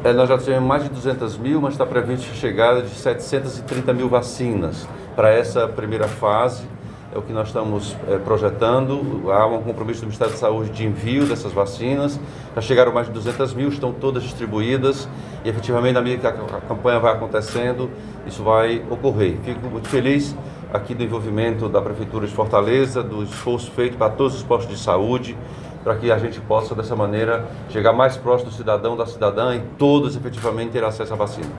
Nós já tivemos mais de 200 mil, mas está previsto a chegada de 730 mil vacinas para essa primeira fase. É o que nós estamos projetando. Há um compromisso do Ministério da Saúde de envio dessas vacinas. Já chegaram mais de 200 mil, estão todas distribuídas e efetivamente, na medida que a campanha vai acontecendo, isso vai ocorrer. Fico muito feliz aqui do envolvimento da Prefeitura de Fortaleza, do esforço feito para todos os postos de saúde, para que a gente possa, dessa maneira, chegar mais próximo do cidadão, da cidadã e todos efetivamente ter acesso à vacina.